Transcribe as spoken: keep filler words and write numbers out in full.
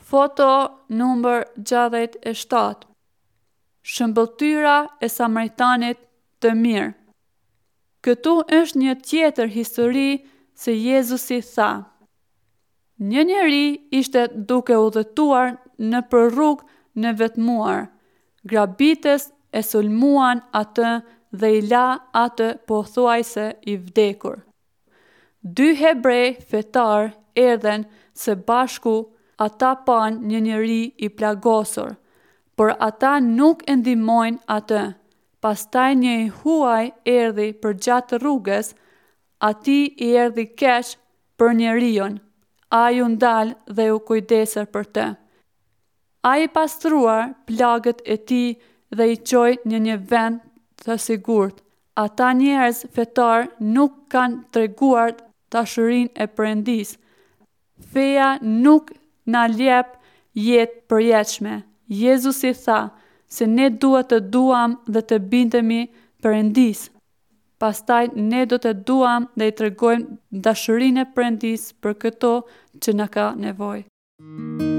Foto numër gjashtëdhjetë e shtatë. Shëmbëltyra e Samaritanit të mirë. Këtu është një tjetër histori se Jezusi tha: një njeri ishte duke udhëtuar nëpër rrugë në vetmuar. Grabitës e sulmuan atë dhe i la atë pothuajse i vdekur. Dy hebrej fetar erdhen së bashku, ata pan një njeri i plagosur, por ata nuk e ndihmojnë atë. Pastaj një i huaj erdhi përgjatë rrugës, atij i erdhi keq për njeriun. Ai u ndal dhe u kujdesër për të. Ai pastruar plagët e tij dhe i çoi në një vend të sigurt. Ata njerëz fetar nuk kanë treguar dashurinë e Perëndisë. Feja nuk na jep jetë përjetshme. Jezusi tha se ne duhet të duam dhe të bindemi Perëndisë. Pastaj ne do të duam dhe i tregojmë dashurinë e Perëndisë për këto që na ka nevojë.